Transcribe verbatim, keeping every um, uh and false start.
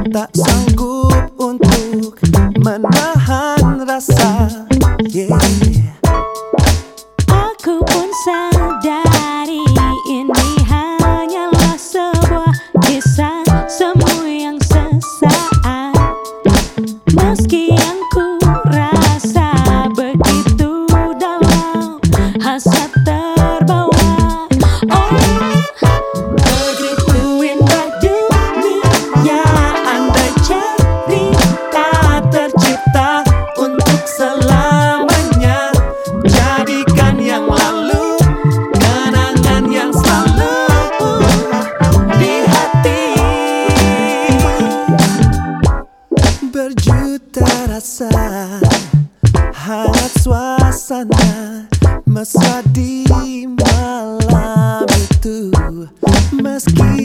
tak sanggup untuk menahan rasa, yeah. Aku pun sadari ini hanyalah sebuah kisah semu yang sesaat. Meski yang ku rasa begitu dalam, hasrat terbawa. Oh, begitu indah dunia, andai cerita tercipta untuk selamanya. Jadikan yang lalu kenangan yang selalu di hati. Berjuta rasa, hangat suasana, mesra di malam itu. Meski